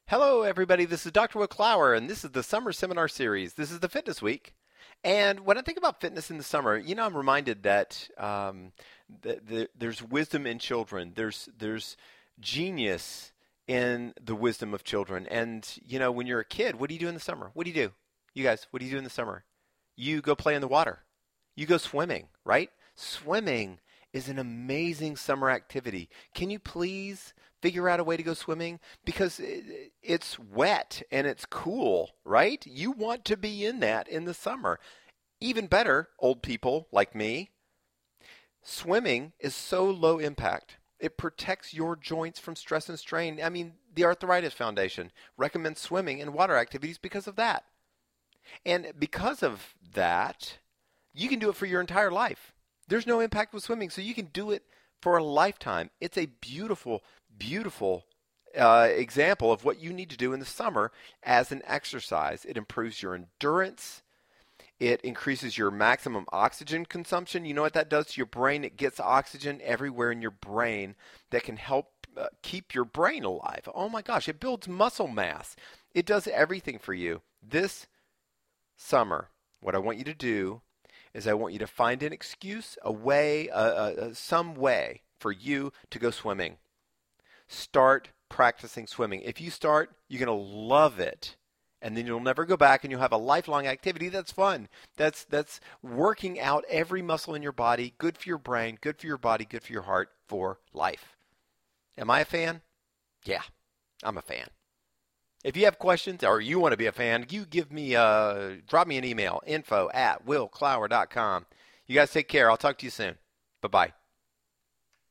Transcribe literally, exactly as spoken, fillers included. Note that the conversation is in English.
Hello, everybody. This is Doctor Will Clower, and this is the Summer Seminar Series. This is the Fitness Week. And when I think about fitness in the summer, you know, I'm reminded that um, th- th- there's wisdom in children. There's there's genius in the wisdom of children. And, you know, when you're a kid, what do you do in the summer? What do you do? You guys, what do you do in the summer? You go play in the water. You go swimming, right? Swimming is an amazing summer activity. Can you please figure out a way to go swimming? Because it's wet and it's cool, right? You want to be in that in the summer. Even better, old people like me, swimming is so low impact. It protects your joints from stress and strain. I mean, the Arthritis Foundation recommends swimming and water activities because of that. And because of that, you can do it for your entire life. There's no impact with swimming, so you can do it for a lifetime. It's a beautiful, beautiful uh, example of what you need to do in the summer as an exercise. It improves your endurance. It increases your maximum oxygen consumption. You know what that does to your brain? It gets oxygen everywhere in your brain that can help uh, keep your brain alive. Oh my gosh, it builds muscle mass. It does everything for you. This summer, what I want you to do is I want you to find an excuse, a way, uh, uh, some way for you to go swimming. Start practicing swimming. If you start, you're going to love it. And then you'll never go back, and you'll have a lifelong activity that's fun. That's that's working out every muscle in your body, good for your brain, good for your body, good for your heart, for life. Am I a fan? Yeah, I'm a fan. If you have questions or you want to be a fan, you give me, uh, drop me an email, info at will clower dot com. You guys take care. I'll talk to you soon. Bye-bye.